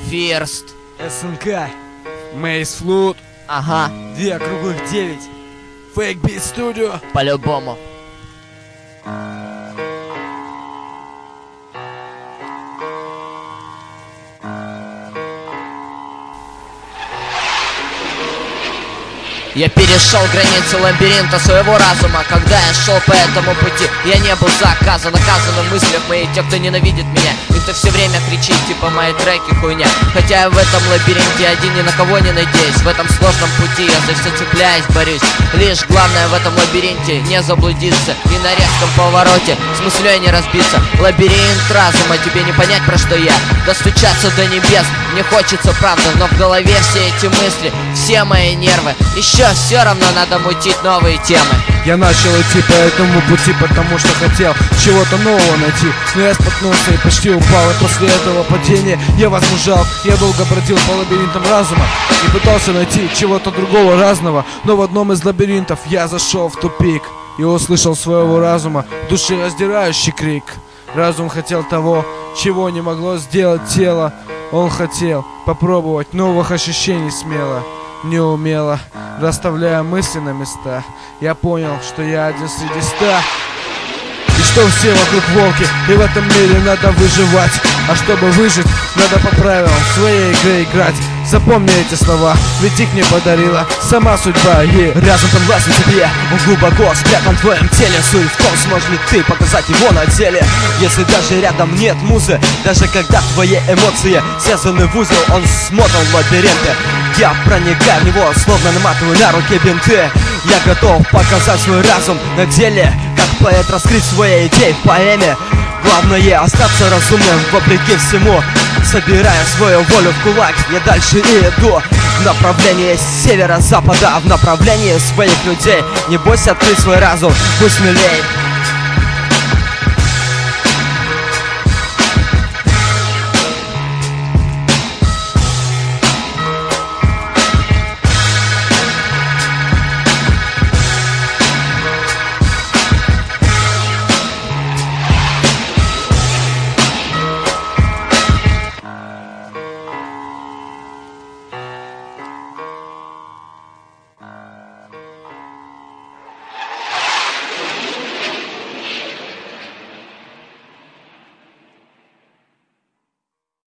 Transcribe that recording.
Фирст. СНК. Мейс Флут. Ага. 2 округлых 9. Fake Beat Studio. По-любому. Я перешел границы лабиринта своего разума. Когда я шел по этому пути, я не был наказан в мыслях моих те, кто ненавидит меня. И кто все время кричит, типа мои треки хуйня. Хотя я в этом лабиринте один, ни на кого не надеюсь. В этом сложном пути я за все цепляюсь, борюсь. Лишь главное в этом лабиринте не заблудиться и на резком повороте с мыслей не разбиться. Лабиринт разума, тебе не понять, про что я. Достучаться до небес мне хочется, правда, но в голове все эти мысли, все мои нервы. Еще все равно надо мутить новые темы. Я начал идти по этому пути, потому что хотел чего-то нового найти. Но я споткнулся и почти упал, и после этого падения я возмужал. Я долго бродил по лабиринтам разума и пытался найти чего-то другого разного. Но в одном из лабиринтов я зашел в тупик и услышал своего разума душераздирающий крик. Разум хотел того, чего не могло сделать тело. Он хотел попробовать новых ощущений смело, неумело, расставляя мысли на места. Я понял, что я один среди 100, и что все вокруг волки, и в этом мире надо выживать. А чтобы выжить, надо по правилам своей игры играть. Запомни эти слова, ведь их мне подарила сама судьба. Разум подвластен тебе, он глубоко спрятан в твоем теле. Суть в том, сможешь ли ты показать его на деле. Если даже рядом нет музы, даже когда твои эмоции связаны в узел, он смотан в лабиринты. Я проникаю в него, словно наматываю на руки бинты. Я готов показать свой разум на деле, как поэт раскрыть свои идеи в поэме. Главное остаться разумным вопреки всему. Собирая свою волю в кулак, я дальше иду в направлении севера-запада, в направлении своих людей. Не бойся открыть свой разум, будь смелей.